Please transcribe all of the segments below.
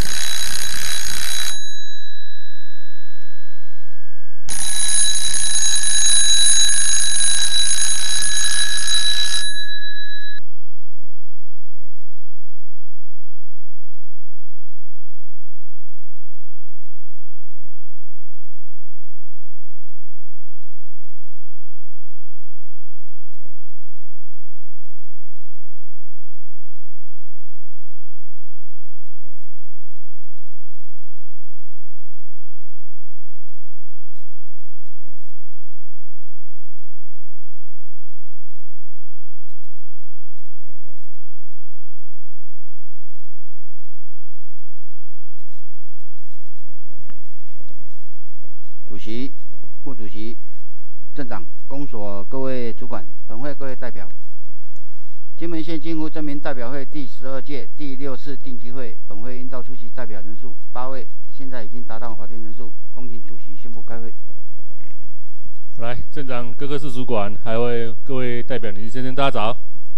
主席、副主席、镇长、公所各位主管、本会各位代表，金门县金湖镇民代表会第12届第6次定期会，本会应到出席代表人数8位，现在已经达到法定人数，恭请主席宣布开会。 来，镇长、各室主管，还有各位代表、女士先生，大家早。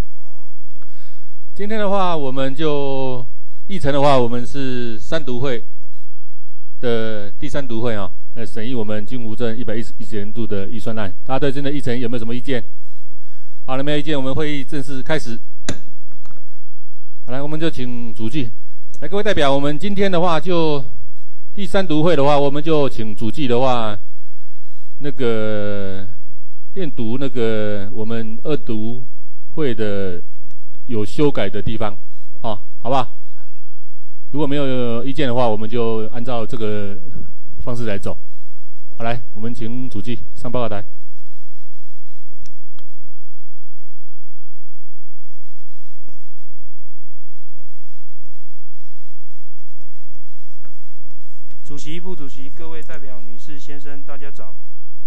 今天的话，我们就议程的话，我们是三读会的第3读会啊。审议我们金湖镇110年度的预算案，大家对这个议程有没有什么意见？好了，没有意见，我们会议正式开始。好，来，我们就请主计。来，各位代表，我们今天的话就第3读会的话，我们就请主计的话，那个练读那个我们2读会的有修改的地方，好不好？如果没有意见的话，我们就按照这个方式来走。好，来，我们请主计上报告台。 主席、副主席、各位代表、女士、先生，大家早。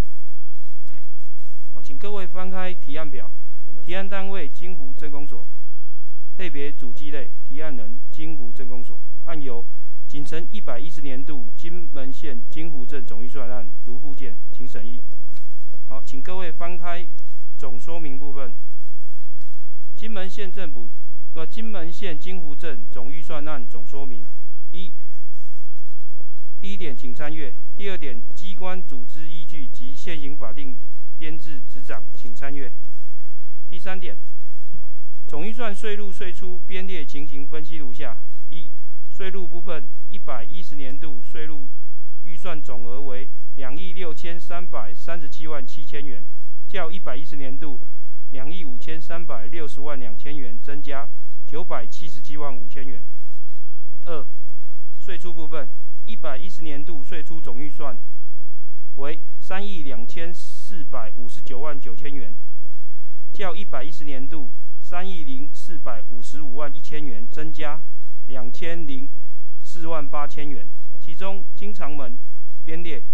好，请各位翻开提案表，提案单位金湖镇公所，类别主计类，提案人金湖镇公所，案由仅承110年度金门县金湖镇总预算案如附件，请审议。好，请各位翻开总说明部分。金门县金湖镇总预算案总说明：第一点，请参阅；第二点，机关组织依据及现行法定编制执掌，请参阅；第三点，总预算税入税出编列情形分析如下：税入部分，110年度税入预算总额为26337万7千元，较110年度25360万2千元增加977万5千元。税出部分，110年度税出总预算为32459万9千元，较110年度30455万1千元增加2004万8千元，其中经常门编列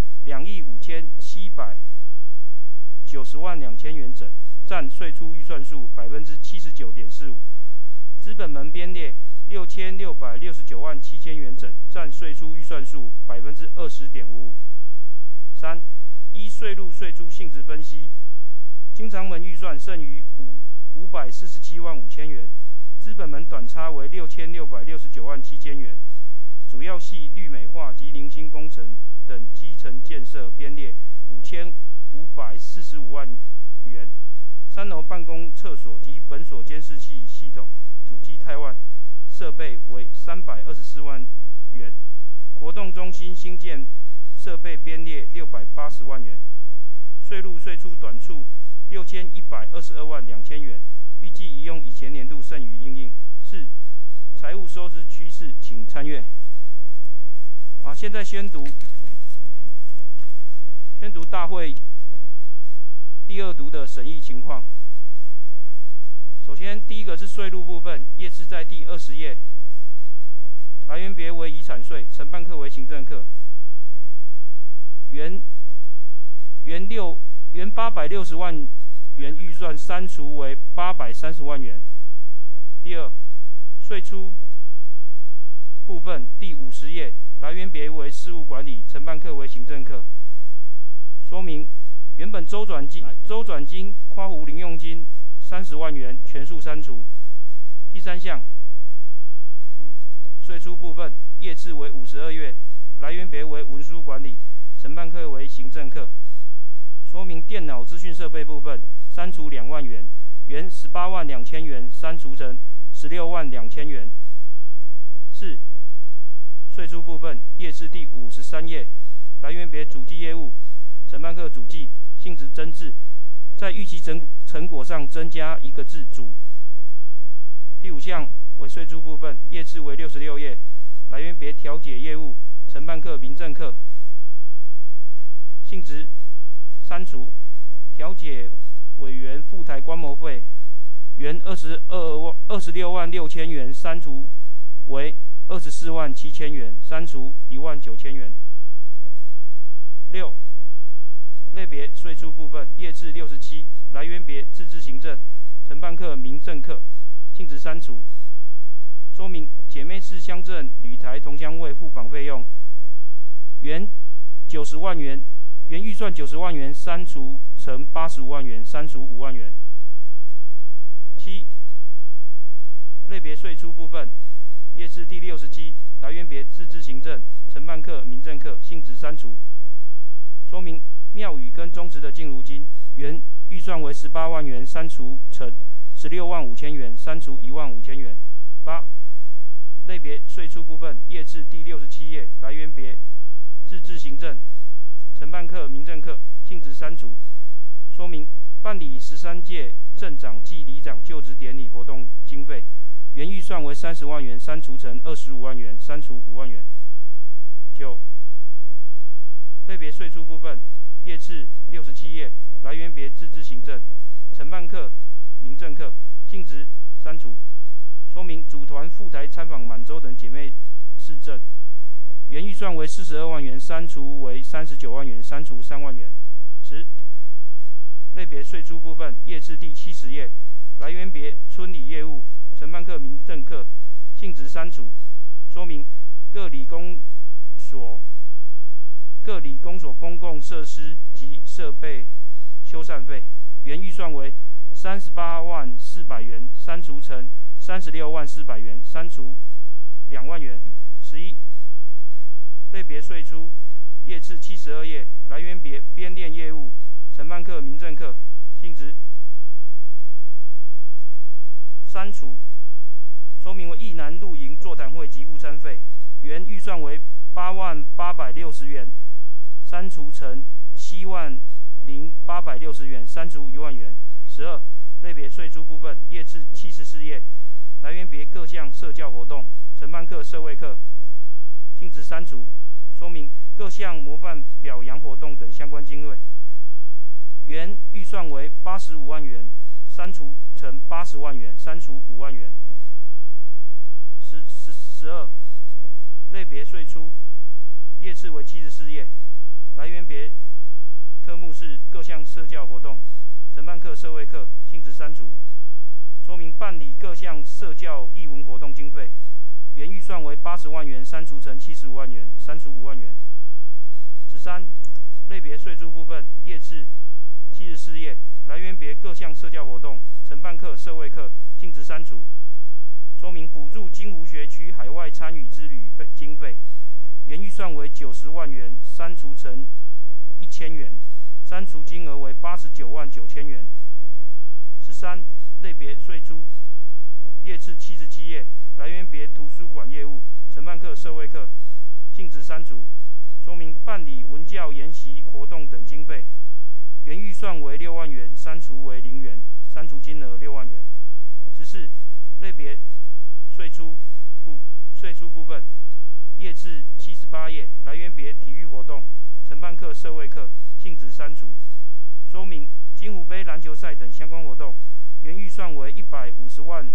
2亿5790万2千元整，占税出预算数79.45%；资本门编列6669万7千元整，占税出预算数20.55%。依税入税出性质分析，经常门预算剩余547万5千元，资本门短差为6669万7千元，主要系绿美化及零星工程等基层建设编列5545万元，3楼办公厕所及本所监视器系统主机汰换设备为324万元，活动中心新建设备编列680万元，税入税出短处6122万2千元，预计宜用以前年度剩余应应。财务收支趋势，请参阅。好，现在宣读大会第2读的审议情况。首先，第一个是税入部分，页次在第20页，来源别为遗产税，承办课为行政课，原860万元预算删除为830万元。第二，税出部分第50页，来源别为事务管理，承办课为行政课。说明原本周转金、括弧零用金30万元全数删除。第三项，税税出部分页次为52月，来源别为文书管理，承办课为行政课。说明电脑资讯设备部分删除2万元，原18万2千元删除成16万2千元。4. 税出部分页次第53页，来源别主计业务，承办课主计，性质增字，在预期成果上增加一个字主。第5项为税出部分页次为66页，来源别调解业务，承办课民政课，性质删除。调解委员赴台观摩费原26万6千元删除为24万7千元，删除1万9千元。6. 类别税出部分页次67，来源别自治行政，承办课民政课，性质删除。说明姐妹市乡镇旅台同乡会互访费用原90万元，原预算90万元删除成85万元，删除5万元。7. 类别税出部分页次第67，来源别自治行政，承办课民政课，性质删除。说明庙宇跟宗祠的进如金原预算为18万元，删除成16万5千元，删除1万5千元。8. 类别税出部分页次第67页，来源别自治行政，承办课民政课，性质删除。说明办理13届镇长暨里长就职典礼活动经费原预算为30万元，删除成25万元，删除5万元。9. 类别税出部分页次67页，来源别自治行政，承办课民政课，性质删除。说明组团赴台参访满洲等姐妹市镇原预算为42万元，删除为39万元，删除3万元。10. 类别税出部分页次第70页，来源别村里业务，承办课民政课，性质删除。说明各理工所公共设施及设备修缮费原预算为38万400元，删除成36万400元，删除2万元。11. 类别税出页次72页，来源别编练业务，承办课民政课，性质删除。说明为义南露营座谈会及午餐费原预算为8万860元，删除成7万0860元，删除1万元。12. 类别税出部分页次74页，来源别各项社教活动，承办课社会课，性质删除。说明各项模范表扬活动等相关经费原预算为85万元，删除成80万元，删除5万元。12. 类别税出页次为74页，来源别科目是各项社教活动，承办课社会课，性质删除。说明办理各项社教艺文活动经费原预算为80万元，删除成75万元，删除5万元。13. 类别税出部分页次74页，来源别各项社教活动，承办课社会课，性质删除。说明补助金湖学区海外参与之旅经费原预算为90万元，删除成1000元，删除金额为89万9千元。13. 类别税出页次77页，来源别图书馆业务，承办课社会课，性质删除。说明办理文教研习活动等经费原预算为6万元，删除为0元，删除金额6万元。14. 类别税出部分页次78页，来源别体育活动，承办课社会课，性质删除。说明金湖杯篮球赛等相关活动原预算为150万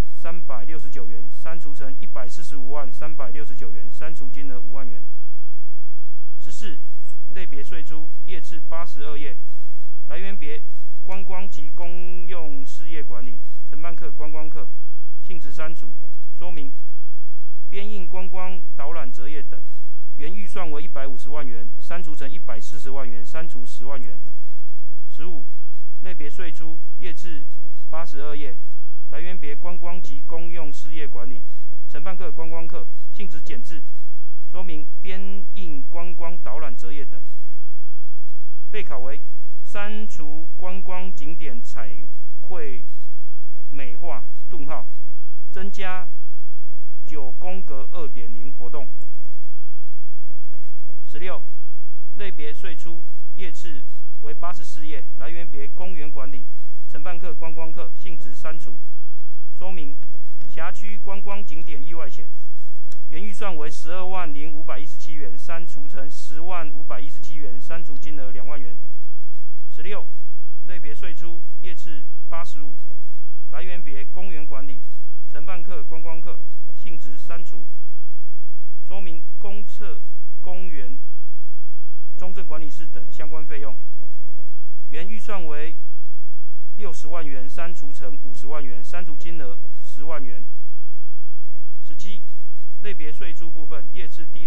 369元，删除成145万369元，删除金额5万元。14. 类别税出页次82页，来源别观光及公用事业管理，承办课观光课，性质删除。说明编印观光导览折页等原预算为150万元，删除成140万元，删除10万元。15. 类别税出页次82页， 来源别观光及公用事业管理，承办客观光客，性质简制，说明编印观光导览折页等。备考为删除观光景点彩绘美化顿号，增加9宫格 2.0 活动。16. 类别税出页次为84页，来源别公园管理，承办客观光客，性质删除。说明辖区观光景点意外险，原预算为120517元，删除成100517元，删除金额2万元。16. 类别税出页次85，来源别公园管理，承办客观光客，性质删除。说明公厕、公园、中正管理室等相关费用，原预算为60万元，删除成50万元，删除金额10万元。17. 类别税出部分页次第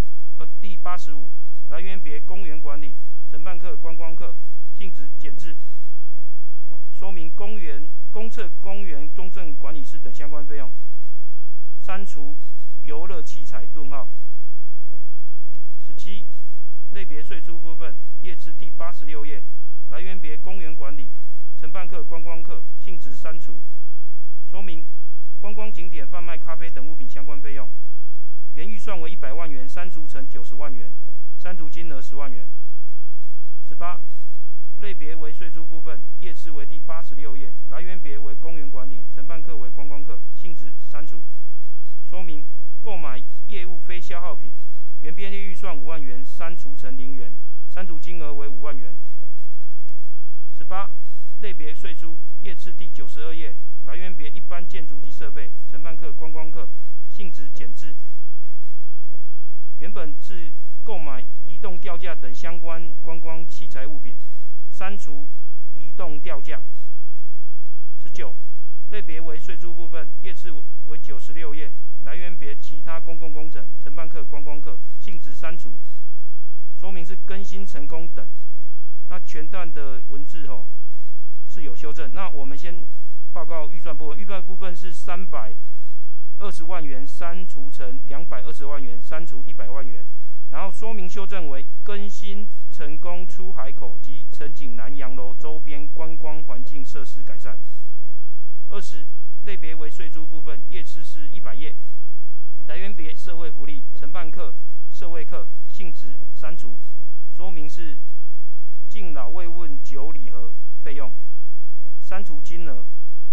85，来源别公园管理，承办客观光客，性质简制。说明公厕、公园、中正管理室等相关费用，删除游乐器材顿号。17. 类别税出部分页次第86页，来源别公园管理，承办客观光客，性质删除。说明观光景点贩卖咖啡等物品相关费用，原预算为100万元，删除成90万元，删除金额10万元。18. 类别为税出部分页次为第86页，来源别为公园管理，承办客为观光客，性质删除。说明购买业务非消耗品，原编列预算5万元，删除成0元，删除金额为5万元。18. 类别税出页次第92页，来源别一般建筑及设备，承办客观光客，性质简制。原本是购买移动吊架等相关观光器材物品，删除移动吊架。19. 类别为税出部分页次为96页，来源别其他公共工程，承办客观光客，性质删除。说明是更新成功等。那全段的文字是有修正。那我们先报告预算部分，预算部分是320万元，删除成220万元，删除100万元。然后说明修正为更新成功出海口及陈景南洋楼周边观光环境设施改善。20. 类别为税出部分页次是100页，来源别社会福利，承办客社会客，性质删除。说明是敬老慰问9礼盒费用，删除金额。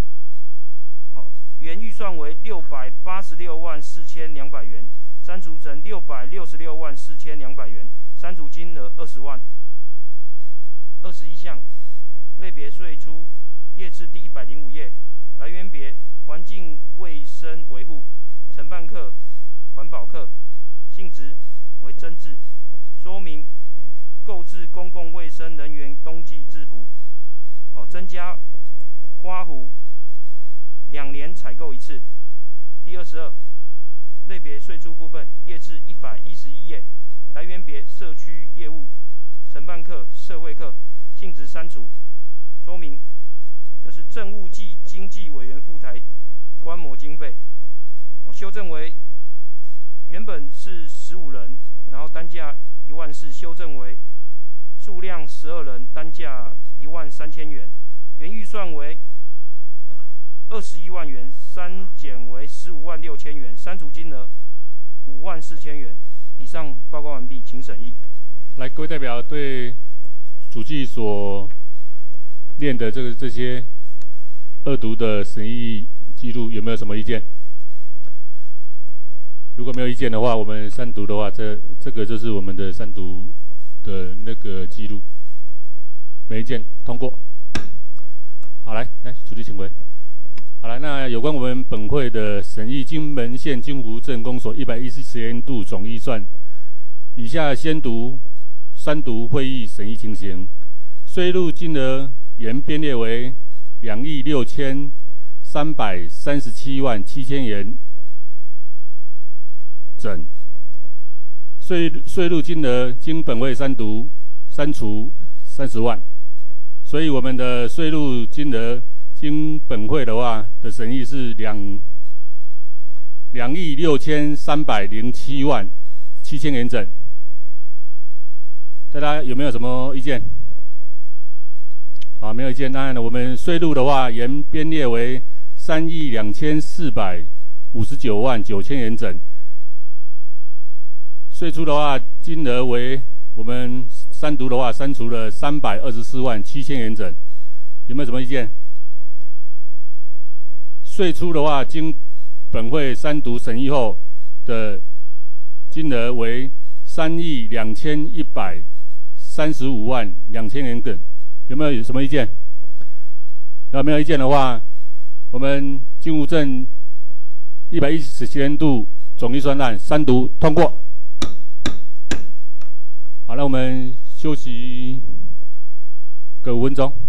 原预算为686万4200元，删除成666万4200元，删除金额20万。21项类别税出页次第105页，来源别环境卫生维护，承办客环保客，性质为增制。说明购置公共卫生人员冬季制服，增加花壶2年采购1次。第22类别税出部分页次111页，来源别社区业务，承办客社会客，性质删除。说明就是政务暨经济委员赴台观摩经费，修正为原本是15人，然后单价14000，修正为数量12人，单价13000元。原预算为21万元，删减为156000元，删除金额54000元。以上报告完毕，请审议。 来，各位代表对主计所念的这些2读的审议记录有没有什么意见？如果没有意见的话，我们3读的话，这个就是我们的3读的那个记录。没意见，通过。好，来，主席请回。好了，那有关我们本会的审议金门县金湖镇公所114年度总预算，以下先读3读会议审议情形。税入金额原编列为26337万7千元整，税入金额经本会3读删除30万，所以我们的税入金额经本会的话的审议是2亿6307万7000元整。大家有没有什么意见？好，没有意见。当然了，我们税入的话，原编列为3亿2459万9000元整。税出的话，金额为我们三读的话，删除了324万7000元整。有没有什么意见？税出的话，经本会三读审议后的金额为3亿2135万2000元整。有没有什么意见？要没有意见的话，我们金吾镇110年度总预算案三读通过。好，那我们休息个5分钟。